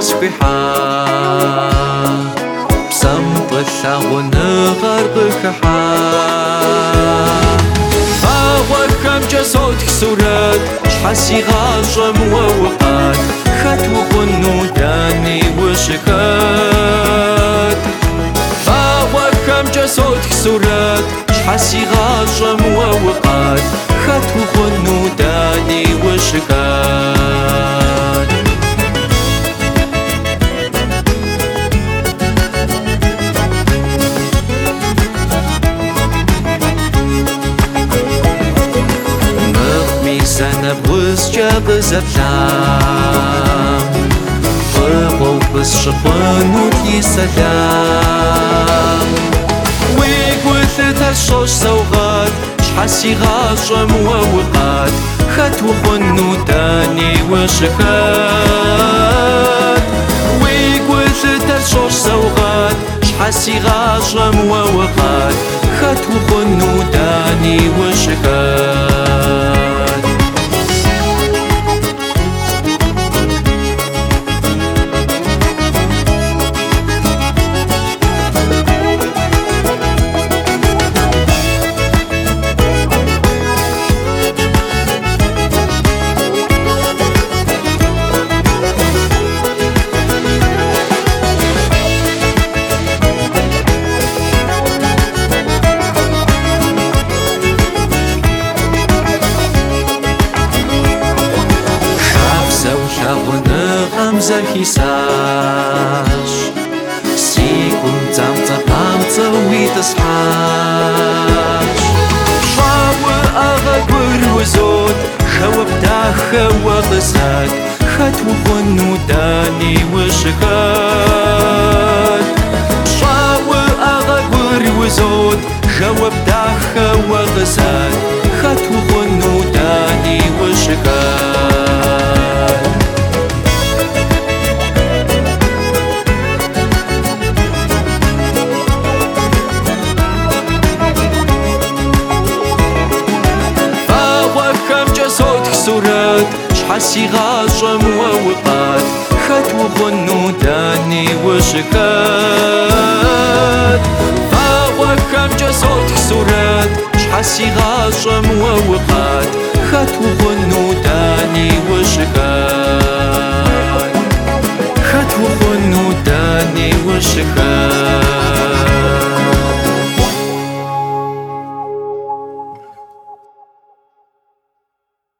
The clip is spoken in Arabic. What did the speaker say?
سبحا بسمط الثغن غربكحا فاوكم جسودك سورات شحسي غاشم ووقات خطو غنو داني وشكات فاوكم جسودك سورات شحسي غاشم ووقات خطو غنو داني وشكات سنة بوزجة بزبلام قربو بسشقنو كي سلام ويقوث ترشوش سوغات شحسي غاشم ووقات خطو خنو تاني وشكات ويقوث ترشوش سوغات شحسي غاشم ووقات خطو خنو تاني وشكات غمزة حساش سيكون تامتا بامتا ويتصحاش شاوة أغبر وزود خوا بداخة وغسات خطو خنو داني وشكات شاوة أغبر وزود خوا بداخة وغسات خطو خنو داني وشكات شحسي غاشم ووقات خطو غنو داني وشكات فاوكم جسودك سورات شحسي غاشم ووقات خطو غنو داني وشكات خطو غنو داني وشكات